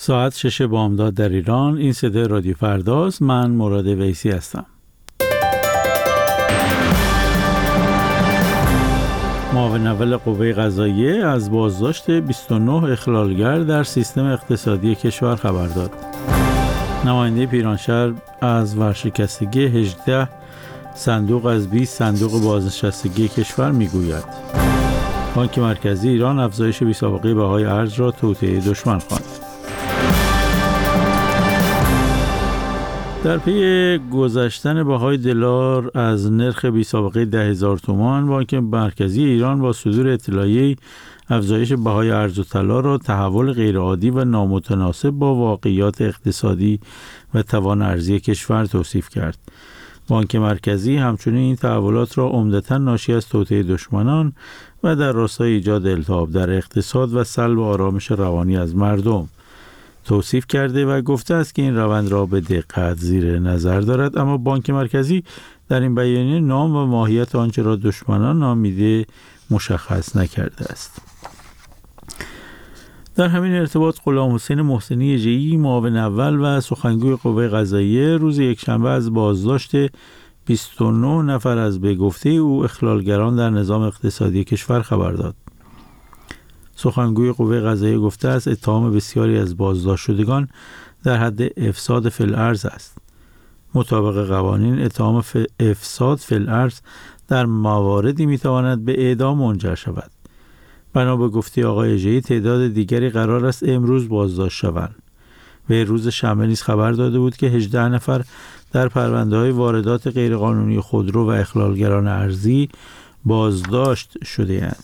ساعت 6 بامداد در ایران. این صدای رادیو فرداست. من مراد ویسی هستم. معاون اول قوه قضاییه از بازداشت 29 اخلالگر در سیستم اقتصادی کشور خبر داد. نماینده پیرانشهر از ورشکستگی 18 صندوق از 20 صندوق بازنشستگی کشور میگوید. بانک مرکزی ایران افزایش بی‌سابقه بهای ارز را توطئه دشمن خواند. در پی گذشتن بهای دلار از نرخ بی‌سابقه 10,000 تومان، بانک مرکزی ایران با صدور اطلاعیه افزایش بهای ارز و طلا را تحول غیرعادی و نامتناسب با واقعیات اقتصادی و توان ارزی کشور توصیف کرد. بانک مرکزی همچنین این تحولات را عمدتاً ناشی از توطئه دشمنان و در راستای ایجاد التهاب در اقتصاد و سلب آرامش روانی از مردم توصیف کرده و گفته است که این روند را به دقت زیر نظر دارد، اما بانک مرکزی در این بیانیه نام و ماهیت آنچه را دشمنان نامیده مشخص نکرده است. در همین ارتباط غلام حسین محسنی ژی، معاون اول و سخنگوی قوه قضاییه، روز یکشنبه از بازداشت 29 نفر از به گفته او اخلالگران در نظام اقتصادی کشور خبر داد. سخنگوی قوه قضاییه گفته است اتهام بسیاری از بازداشت شدگان در حد افساد فی الارض است. مطابق قوانین اتهام افساد فی الارض در مواردی میتواند به اعدام منجر شود. بنا به گفته آقای ژی، تعداد دیگری قرار است امروز بازداشت شوند. و روز شنبه نیز خبر داده بود که 18 نفر در پرونده‌های واردات غیرقانونی خودرو و اخلالگران ارزی بازداشت شده‌اند.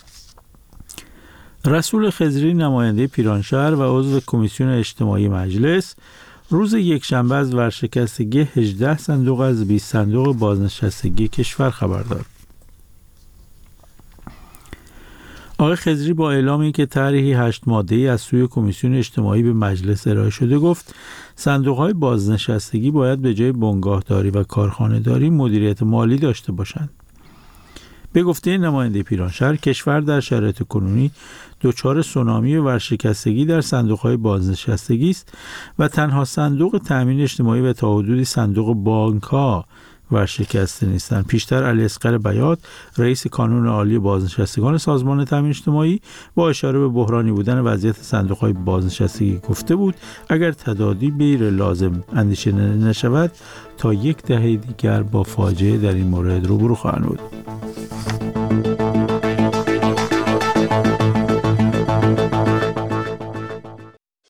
رسول خضری، نماینده پیرانشهر و عضو کمیسیون اجتماعی مجلس، روز یکشنبه از ورشکستگی 18 صندوق از 20 صندوق بازنشستگی کشور خبر داد. آقای خضری با اعلامی که طرحی 8 ماده‌ای از سوی کمیسیون اجتماعی به مجلس ارائه شده گفت صندوق‌های بازنشستگی باید به جای بنگاهداری و کارخانه‌داری مدیریت مالی داشته باشند. به گفته نماینده پیرانشهر، کشور در شرایط کنونی دچار سونامی ورشکستگی در صندوق‌های بازنشستگی است و تنها صندوق تأمین اجتماعی و تا حدودی صندوق بانک‌ها ورشکسته نیستند. پیشتر علی اصغر بیات، رئیس کانون عالی بازنشستگان سازمان تأمین اجتماعی، با اشاره به بحرانی بودن وضعیت صندوق‌های بازنشستگی گفته بود اگر تداعی غیر لازم اندیشه نشود تا 10 دهه دیگر با فاجعه در این مورد روبرو خواهند بود.